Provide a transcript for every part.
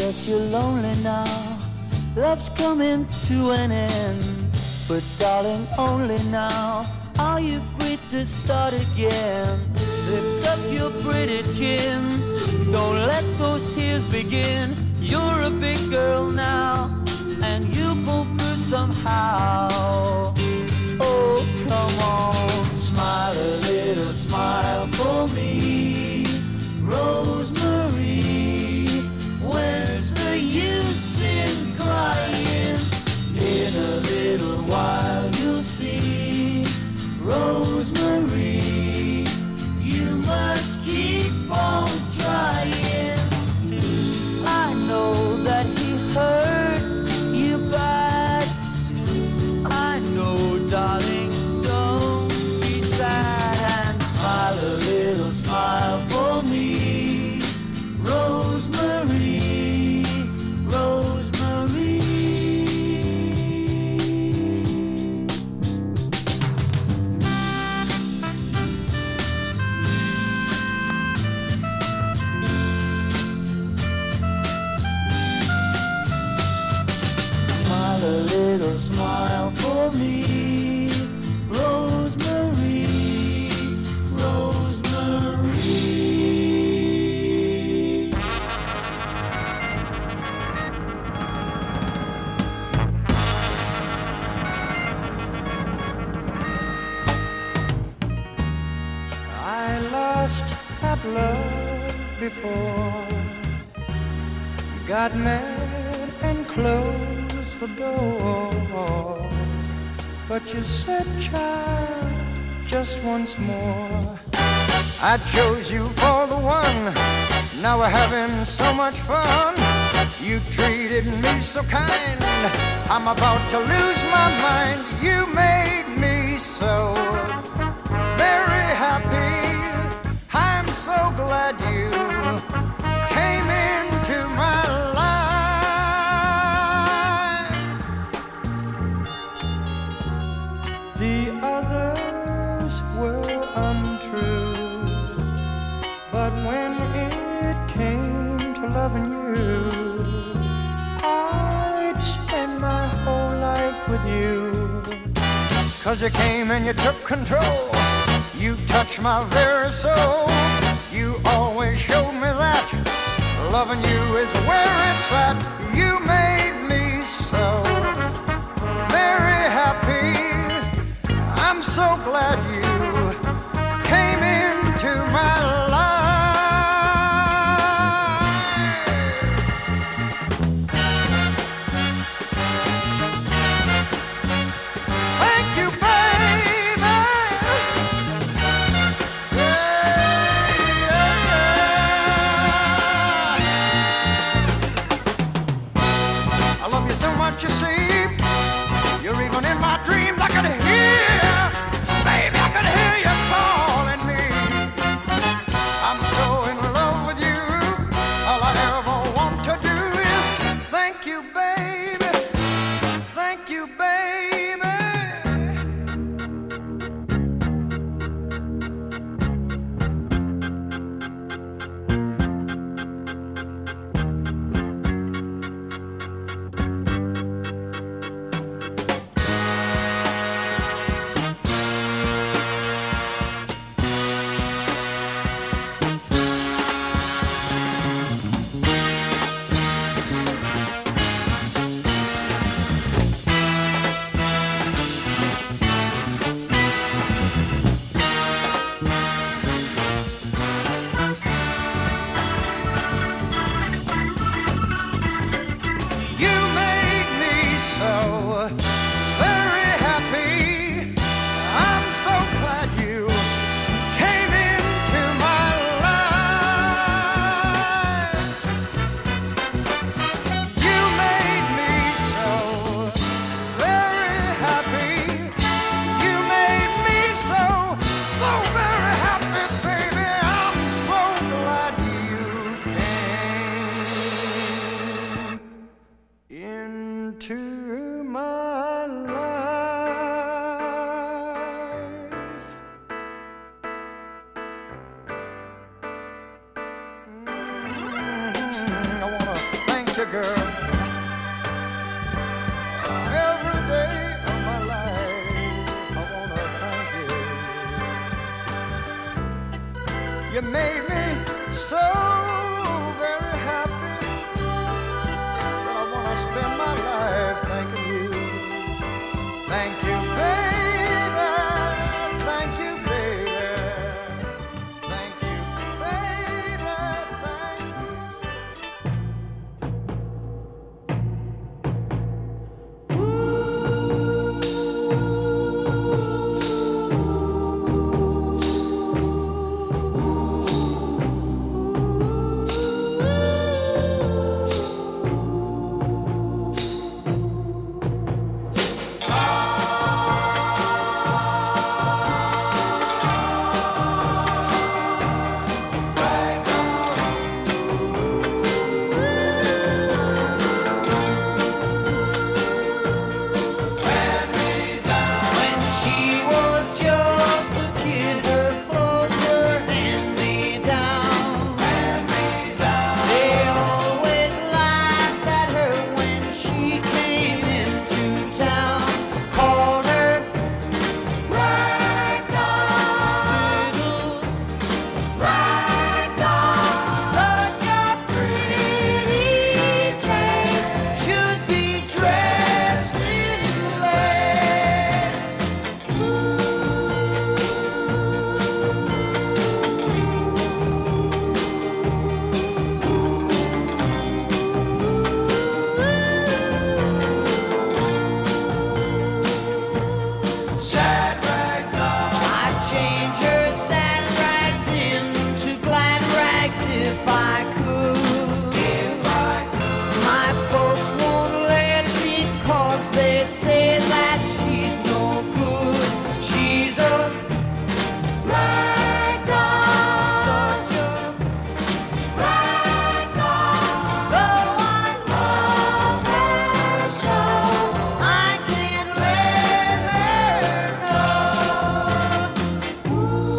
guess you're lonely now. Love's coming to an end. But darling, only now are you free to start again. Lift up your pretty chin. Don't let those tears begin. You're a big girl now, and you'll pull through somehow. Oh, come on, smile a little smile for me, Rosemary. Where's the use in crying? In a little while you'll see, Rosemary, you must keep on trying. I know that he hurt you bad. I know, darling, don't be sad. And smile a little smile for me, Rosemary, Rosemary. Smile a little smile for me, Rosemary, Rosemary. I lost that love before. Got mad and closed the door. But you said, child, just once more. I chose you for the one. Now we're having so much fun. You treated me so kind. I'm about to lose my mind. You made me so very happy. I'm so glad you came into my life. The others were untrue, but when it came to loving you, I'd spend my whole life with you. 'Cause you came and you took control. You touched my very soul. You always showed me that loving you is where it's at. You made me so very happy. I'm so glad you came into my life. Thank you, baby. I love you so much, you see. You're even in my dreams. I could hear, baby, I could hear. girl. Every day of my life, I wanna thank you. You made me so very happy that I wanna spend my life thanking you. Thank you, baby. Thank you, baby. Thank you, baby. Thank you. When she was just a kid, her clothes were hand-me-down. They always laughed at her when she came into town. Called her Ragdoll, little Ragdoll. Such a pretty face, should be dressed in lace. Sad Ragdoll. I'd change her sad rags into glad rags if I could. My folks won't let me 'cause they say that she's no good. She's a ragdoll, such a ragdoll. Though I love her so, I can't let her know.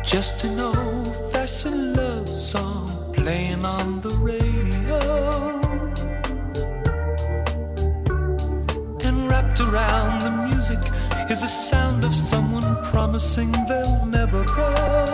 Just an old-fashioned love song playing on the radio, and wrapped around the music is the sound of someone promising they'll never go.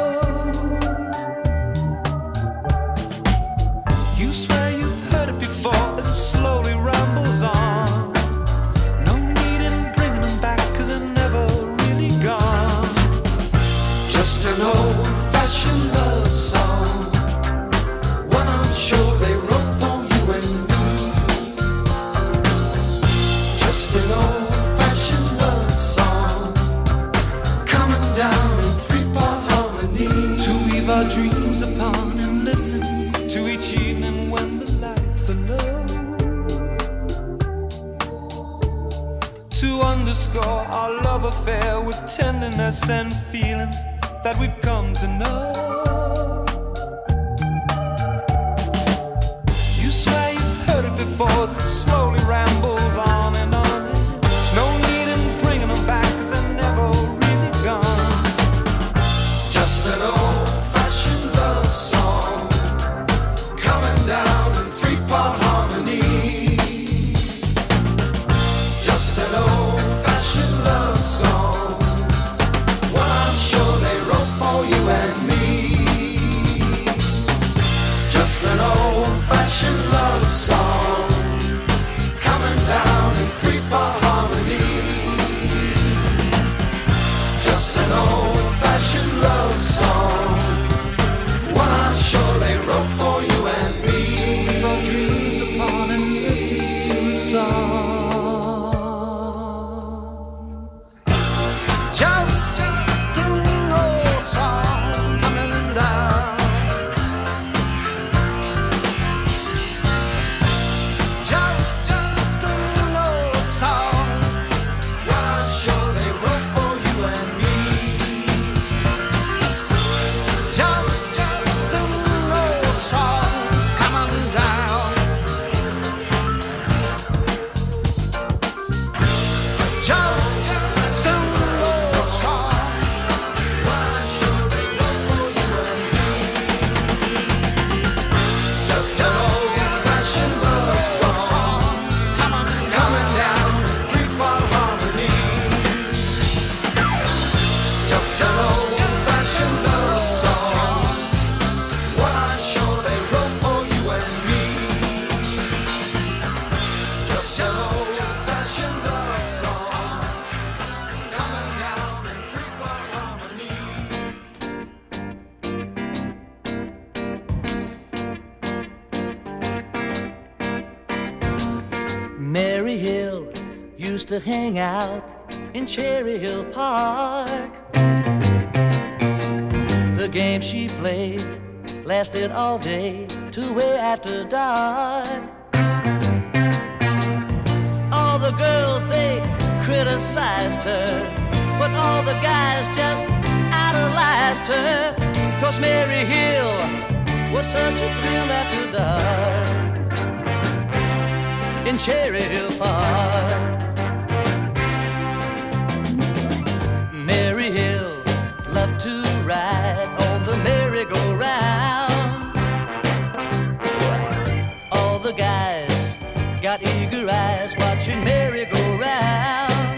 You swear you've heard it before as it slowly rambles on. No need in bringing them back 'cause they're never really gone. Just an old-fashioned love song, one I'm sure they wrote for you and me. Just an old-fashioned love song, coming down in three-part harmony, to weave our dreams upon and listen to each evening when the lights are low, to underscore our love affair with tenderness and feelings that we've come to know. You swear you've heard it before as it slowly rambles on and on. No need in bringing them back 'cause they're never really gone. Just an old-fashioned love song, coming down in three-part harmony. Just an old-fashioned love song, one I'm sure they wrote for you and me. Just an old-fashioned love song, coming down in three-part harmony. Just an old-fashioned love song, one I'm sure they wrote for you and me. To weave our dreams upon and listen to a song. Just an old song coming down. Just an old song, what I'm sure they wrote for you and me. Just an old song coming down. Just an old song, what I'm sure they wrote for you and me. Just an old-fashioned love song, coming down three-part harmony. Just an old-fashioned love song, what I'm sure they wrote for you and me. Just an old-fashioned love song, coming down in three-part harmony. Mary Hill used to hang out in Cherry Hill Park. The game she played lasted all day to way after dark. All the girls, they criticized her, but all the guys just idolized her. 'Cause Mary Hill was such a thrill after dark in Cherry Hill Park. Mary Hill loved to ride on the merry-go-round. All the guys got eager eyes watching Mary go round.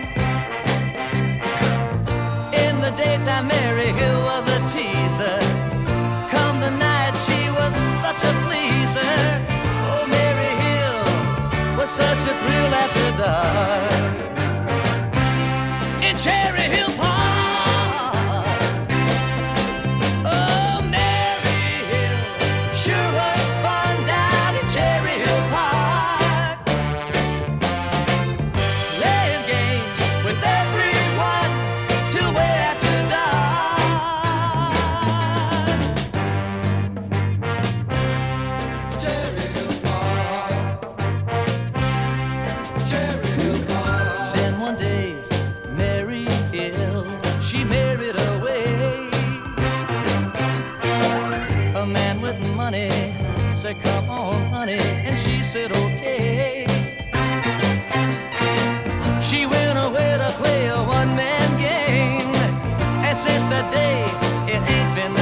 In the daytime, Mary Hill was a teaser. Come the night, she was such a pleaser. Oh, Mary Hill was such a thrill after dark in Cherry Hill Park. Oh, Mary Hill sure was fun down in Cherry Hill Park, playing games with everyone till way after dark. Cherry Hill Park, Cherry Hill Park. Then one day, Mary Hill, she married away. A man with money said, "Come on, honey," and she said, "Okay." She went away to play a one-man game, and since that day, it ain't been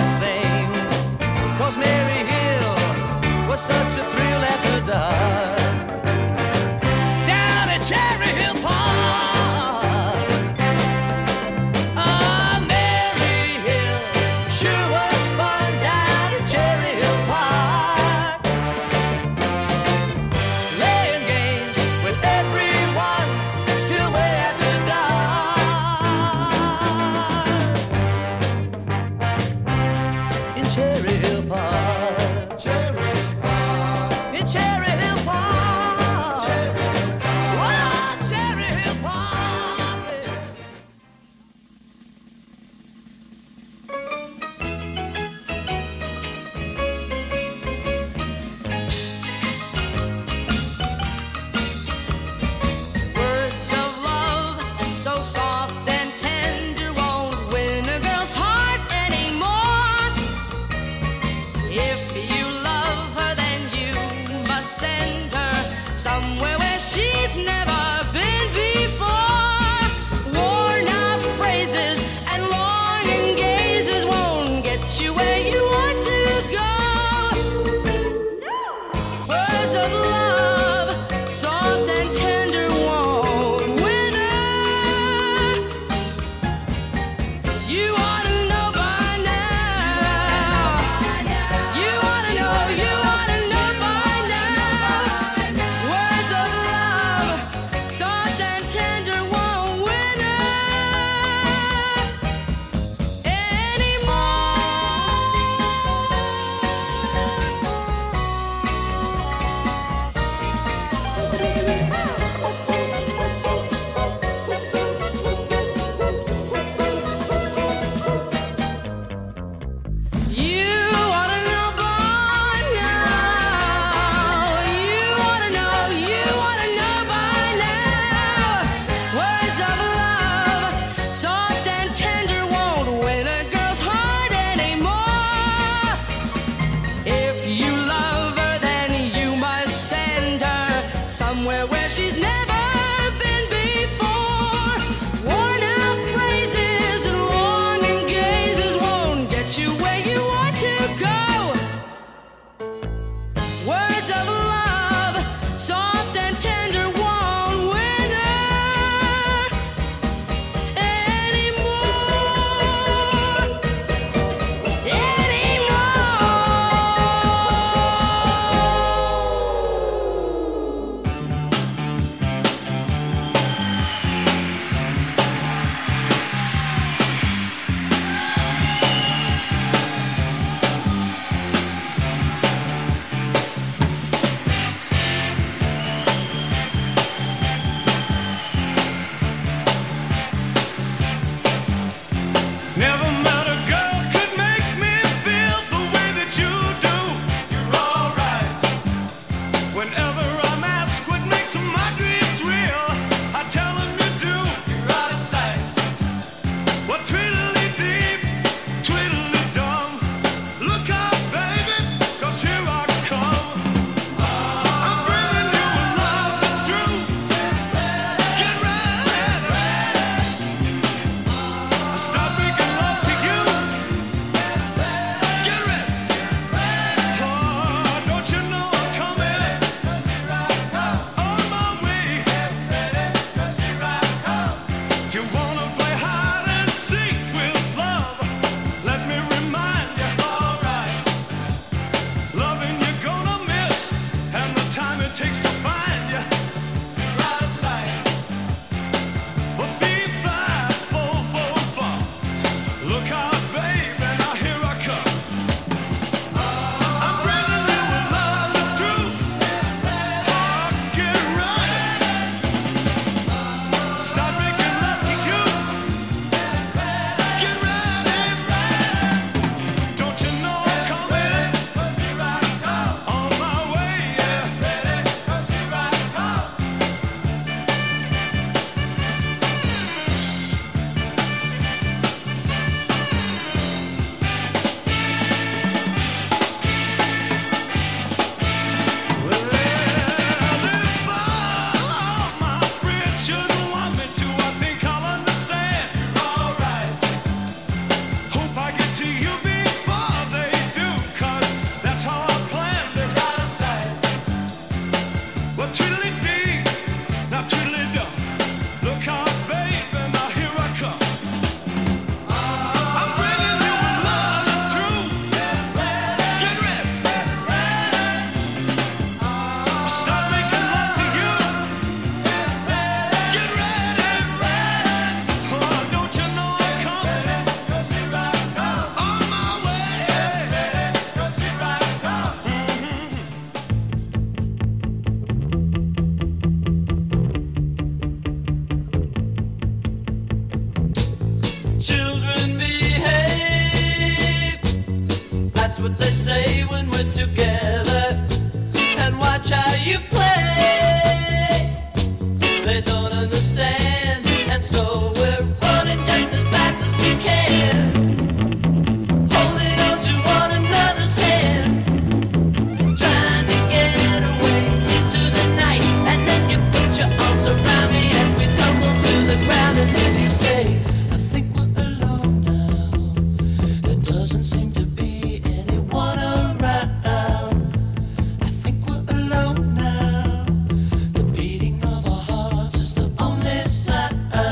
That's what they say when we're together. And watch how you play. They don't understand, and so we're running just as fast as we can, holding on to one another's hand, trying to get away into the night. And then you put your arms around me as we tumble to the ground, and then you say, I think we're alone now. There doesn't seem to be anyone around. I think we're alone now. The beating of our hearts is the only sound.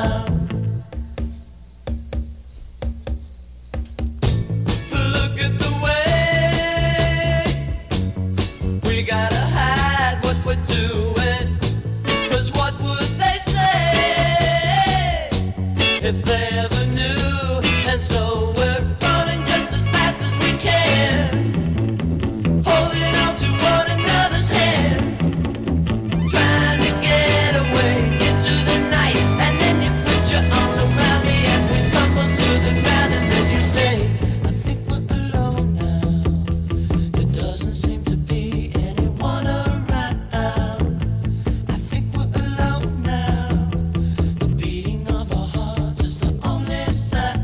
Look at the way we gotta hide what we're doing. 'Cause what would they say if they ever knew? And so we're running just as fast as we can, holding on to one another's hand, trying to get away into the night. And then you put your arms around me as we tumble to the ground, and then you say, I think we're alone now. There doesn't seem to be anyone around. I think we're alone now. The beating of our hearts is the only sound.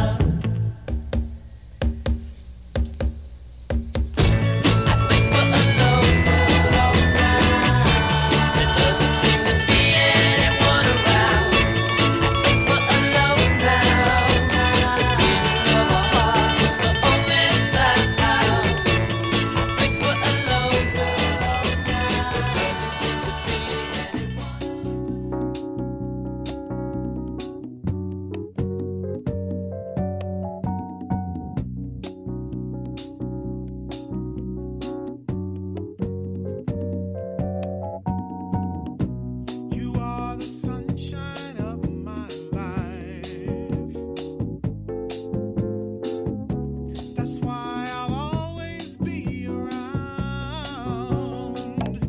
I think we're alone now. There doesn't seem to be anyone around. I think we're alone now. The beating of our hearts is the only sound. I think we're alone now. There doesn't seem to be anyone. You are the sunshine of my life. That's why I'll always be around.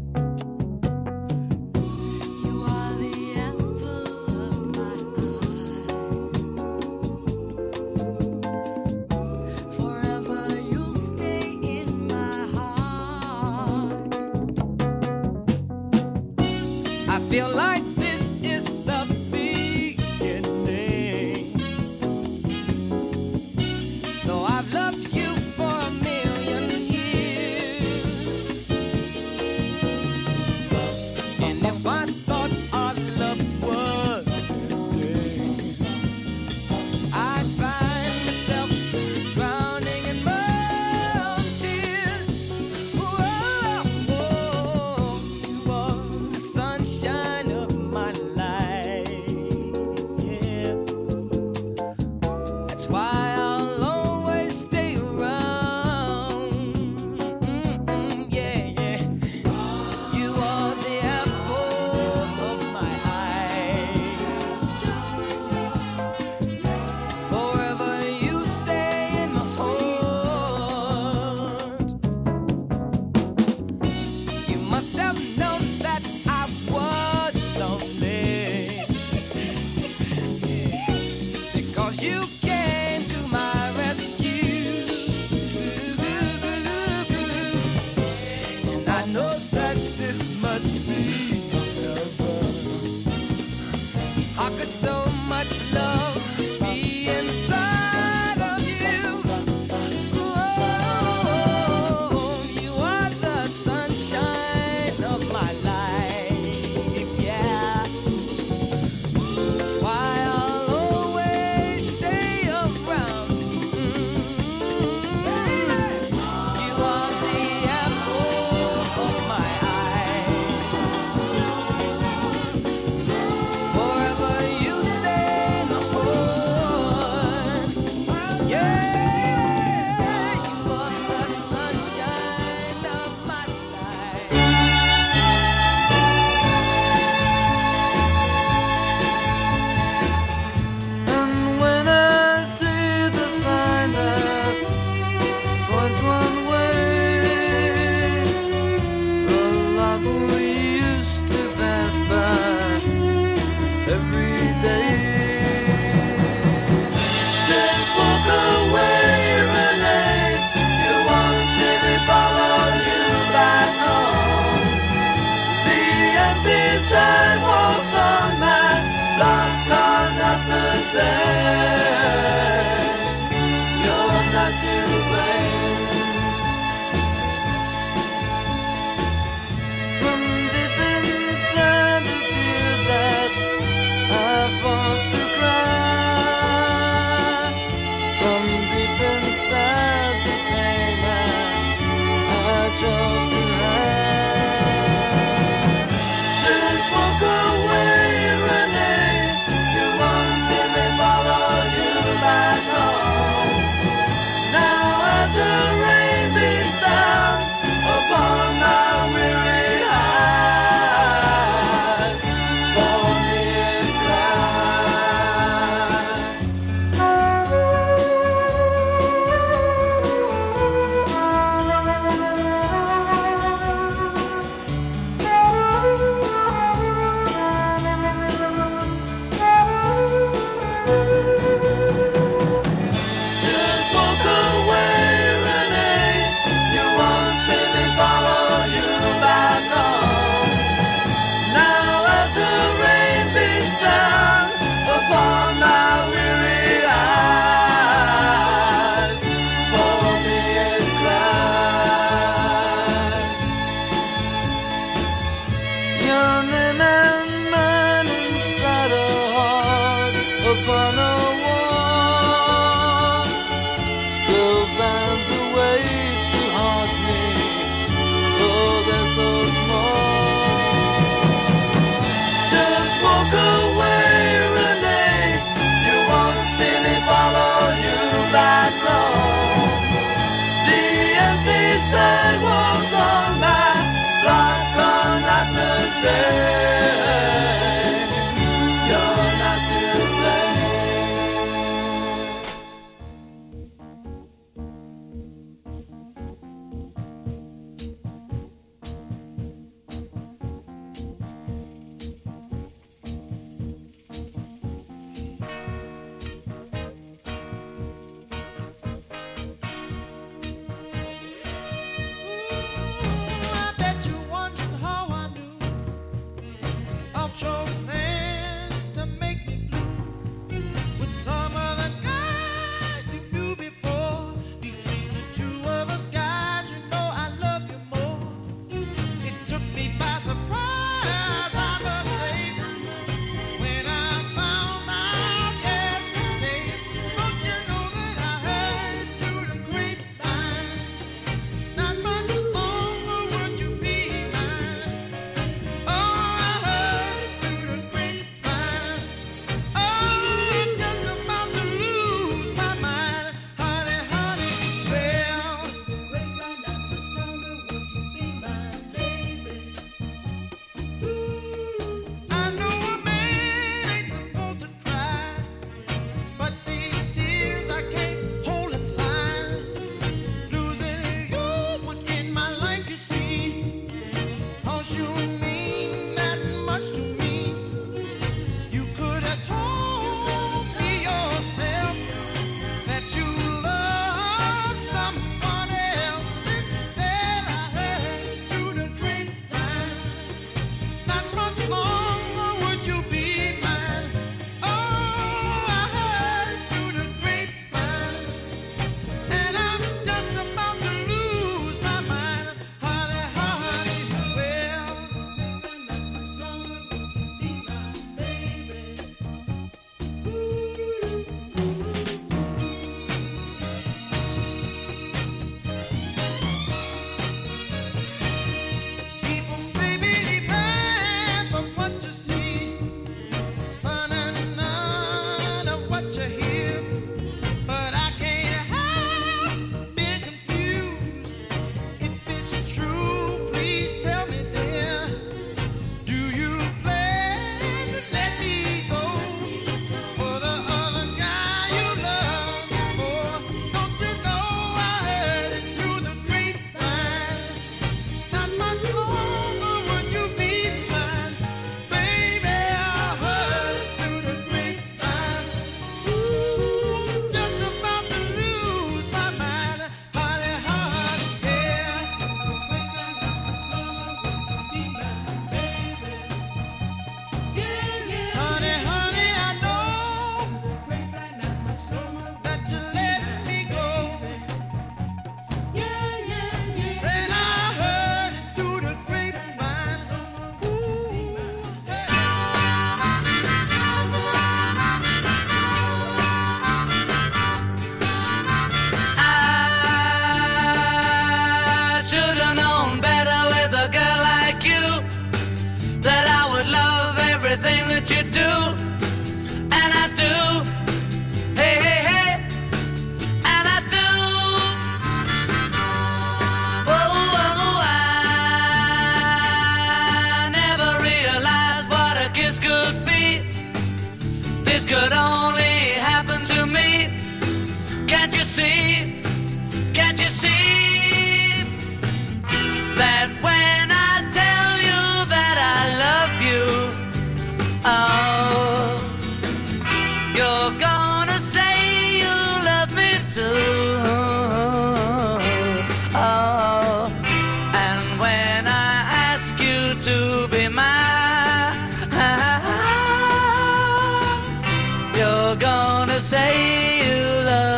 You are the apple of my eye. Forever you'll stay in my heart. I feel like this is the beginning. Though I've loved you for a million years, and if I thought our love was ending, I'd find myself drowning in my own tears. Whoa, you are the sunshine of my life. Yeah, that's why I'll always stay around. Yeah, yeah. You are the apple of my eye. Forever you stay in my heart. You must have known that I was lonely, because you came to my rescue. And I know that this must be heaven. How could so much love be inside of you? Oh, you are the sunshine of my life. Yeah, that's why I'll always stay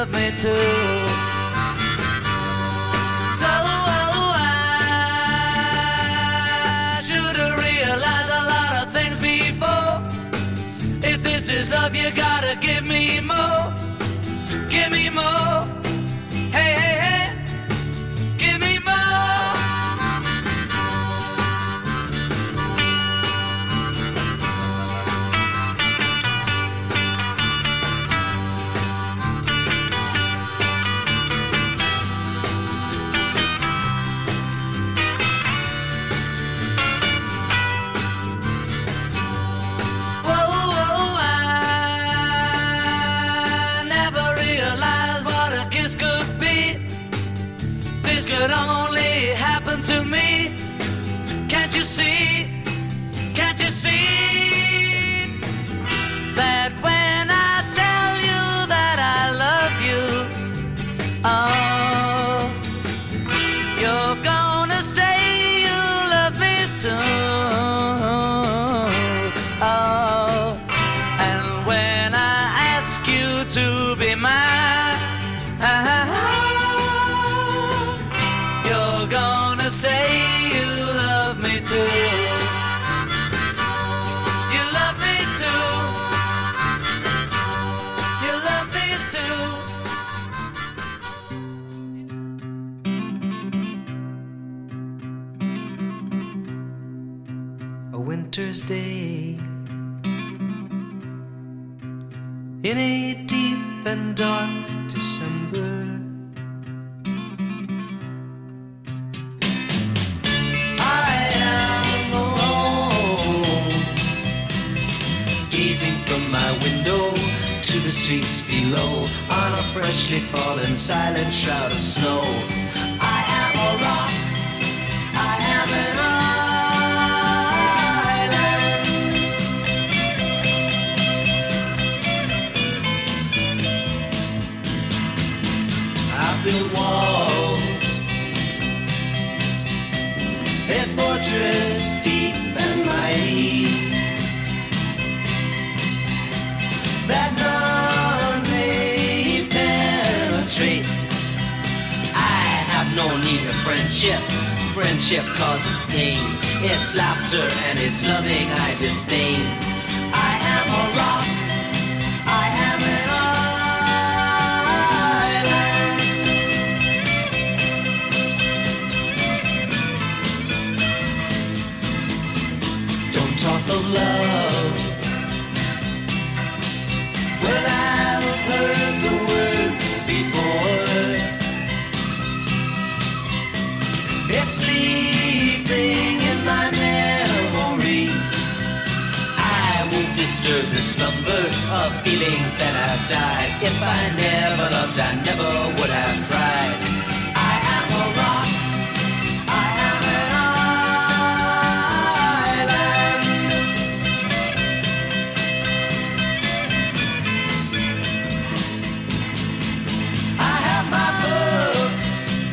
love me too. So I should have realized a lot of things before. If this is love, you gotta give me more. Give me more. Hey, hey, hey. Give me more. Could only happen to me. Can't you see? Can't you see that when I tell you that I love you, oh, you're gonna say you love me too. Oh, and when I ask you to be mine, you're gonna say you love me too. You love me too. You love me too. A winter's day in a deep and dark December. From my window to the streets below, on a freshly fallen silent shroud of snow, I am a rock, I am an island. I built walls, a fortress deep and mighty, that none may penetrate. I have no need of friendship. Friendship causes pain. It's laughter and it's loving I disdain. I am a rock. I am an island. Don't talk of love. Well, I've heard the word before. It's sleeping in my memory. I won't disturb the slumber of feelings that have died. If I never loved, I never would have cried. I am a rock. I am an island. I have my books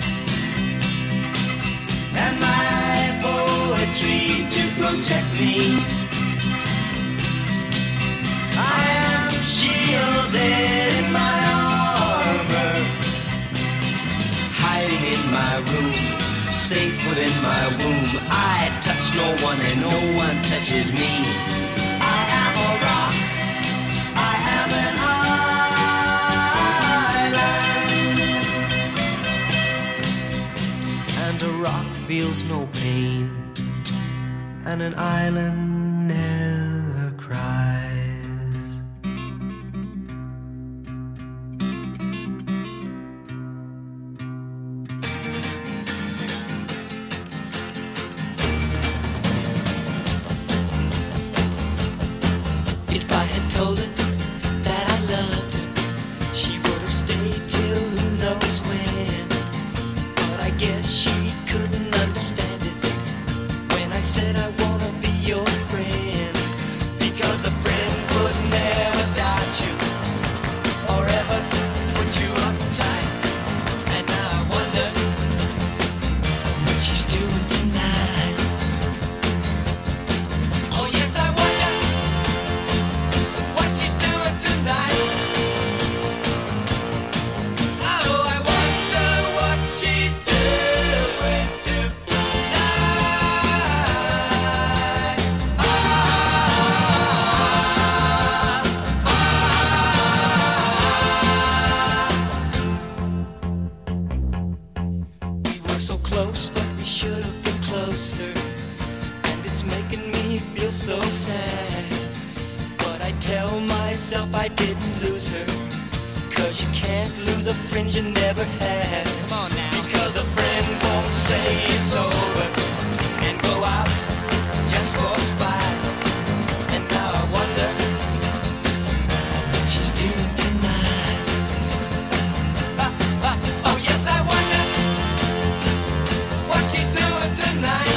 and my poetry to protect me. I am shielded in my armor, hiding in my room, safe within my womb. I touch no one and no one touches me. I am a rock. I am an island. And a rock feels no pain, and an island never cries. If I had told her that I loved her, she would have stayed till who knows when. But I guess she couldn't understand it when I said I wanna be your didn't lose her. 'Cause you can't lose a friend you never had. Come on now. Because a friend won't say it's over and go out just for a spite. And now I wonder what she's doing tonight. Oh yes, I wonder what she's doing tonight.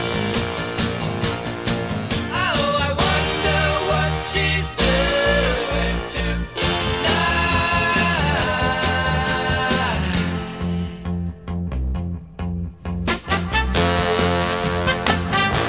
Oh, I wonder what she's doing tonight.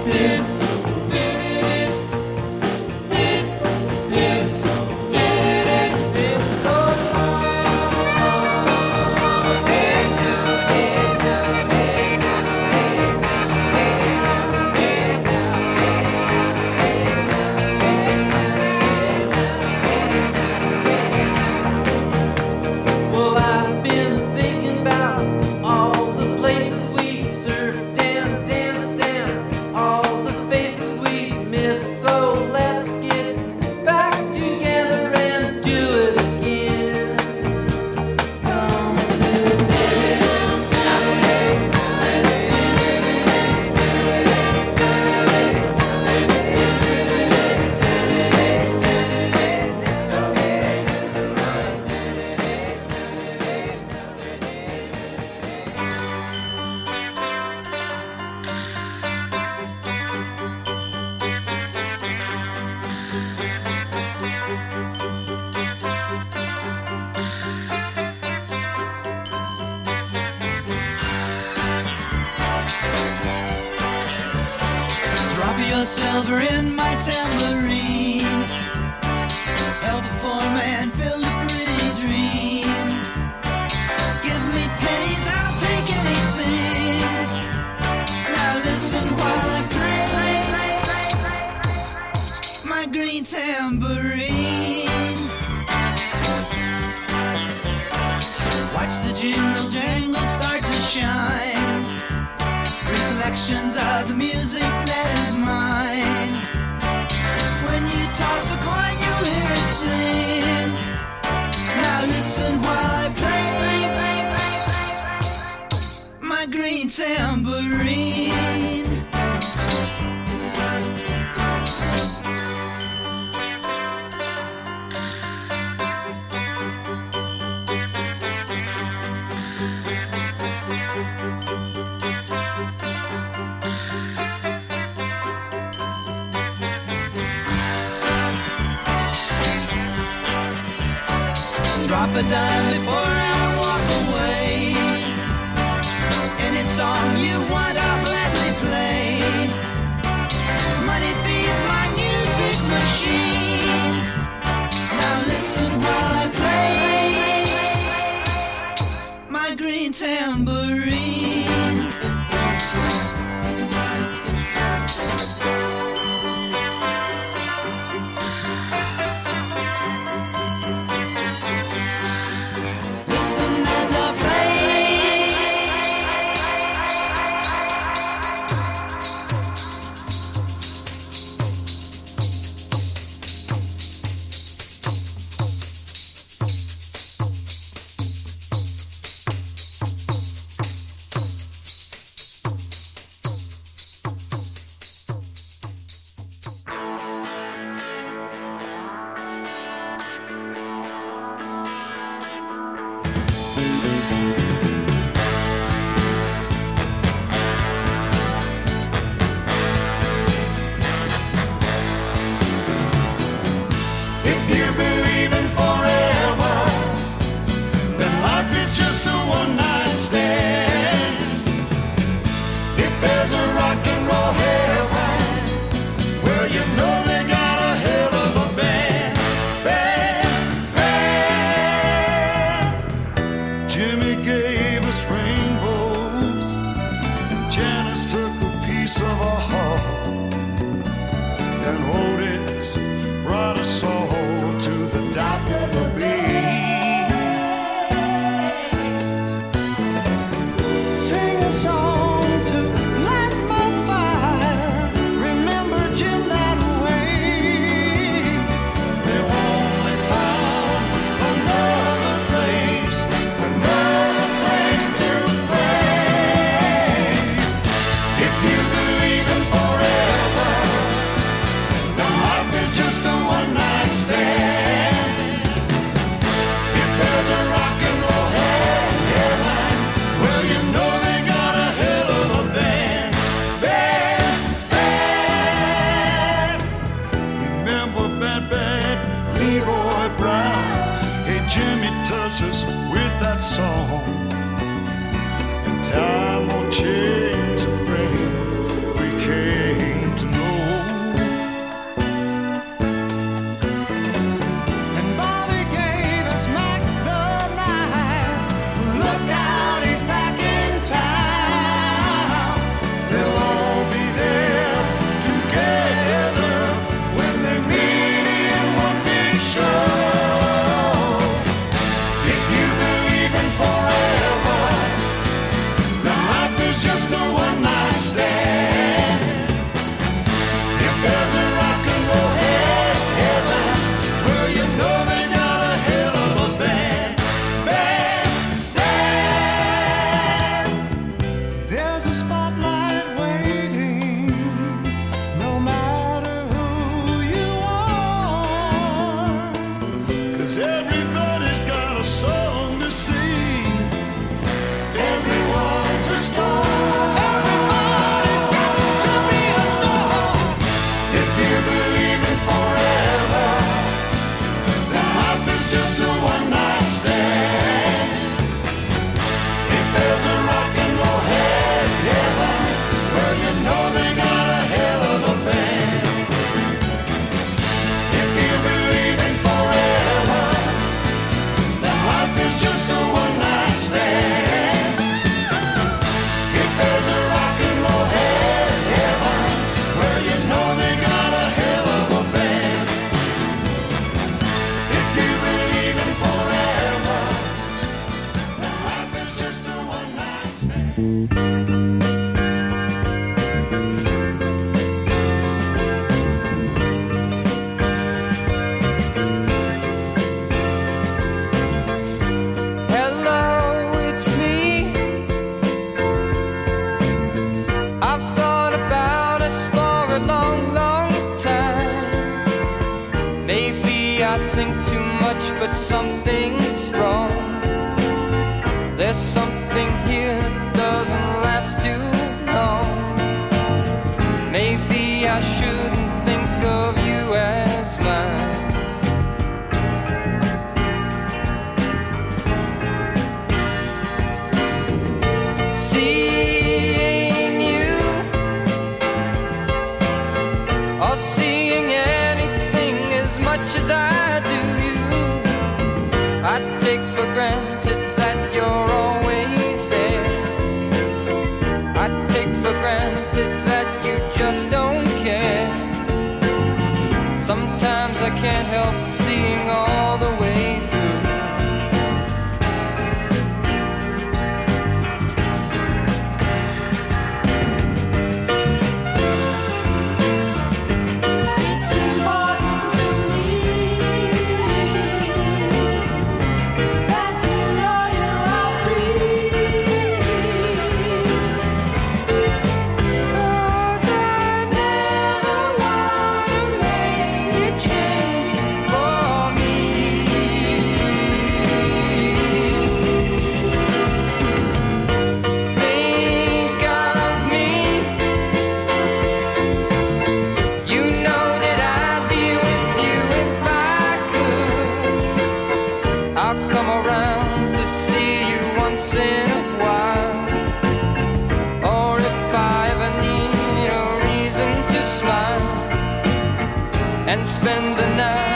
Well, I've been thinking about all the places we surfed and danced and all the faces we missed. So let's get back together and do it again. Come drop your silver in my tambourine. Help a poor man build a pretty dream. Give me pennies, I'll take anything. Now listen while I play my green tambourine. Watch the jingle jangle start to shine. Reflections of the music that is mine. When you toss a coin, you hear it sing. Now listen while I play my green tambourine. Drop a dime before I walk away. Any song you want, I'll gladly play. Money feeds my music machine. Now listen while I play my green tambourine. a long, long time. Maybe I think too much, but something's wrong. There's something here that doesn't last too long. Maybe I shouldn't think of you as mine. Seeing you, or seeing anything as much as I do you, I take for granted that you're always there. I take for granted that you just don't care. Sometimes I can't help seeing all the way through. It's important to me that you know you are free. 'Cause I never wanna make you change for me. Think of me. You know that I'd be with you if I could. I'll come around to see you once in a while. Or if I ever need a reason to smile and spend the night